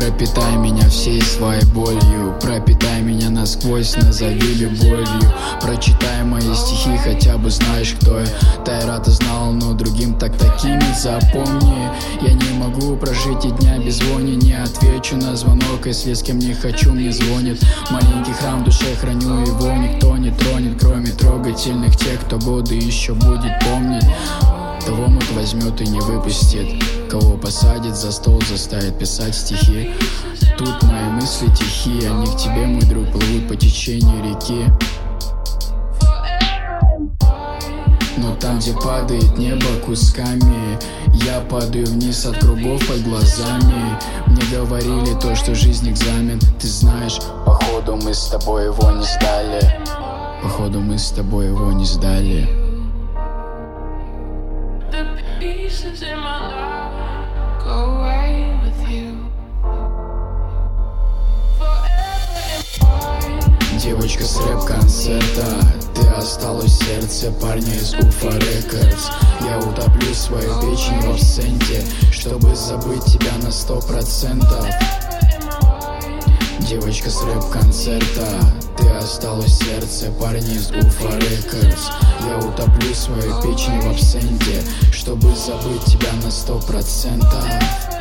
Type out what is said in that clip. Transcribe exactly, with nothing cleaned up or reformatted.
Пропитай меня всей своей болью, пропитай меня насквозь, назови любовью. Прочитай мои стихи, хотя бы знаешь, кто я. Тайрата знал, но другим так такими. Запомни, я не могу прожить и дня без вони. Не отвечу на звонок, если с кем не хочу, мне звонит. Маленький храм в душе храню, его никто не тронет, кроме трогательных тех, кто годы еще будет помнить. Того мут возьмет и не выпустит, кого посадит за стол, заставит писать стихи. Тут мои мысли тихие, они к тебе, мой друг, плывут по течению реки. Но там, где падает небо кусками, я падаю вниз от кругов под глазами. Мне говорили то, что жизнь экзамен. Ты знаешь, походу мы с тобой его не сдали. Походу мы с тобой его не сдали. Девочка с рэп-концерта, ты осталась в сердце парня из Уфа Рекордс. Я утоплю свою печень в абсенте, чтобы забыть тебя на сто процентов. Девочка с рэп-концерта, ты осталась в сердце парня из Уфа Рекордс. Я утоплю свою печень в абсенте, чтобы забыть тебя на сто процентов.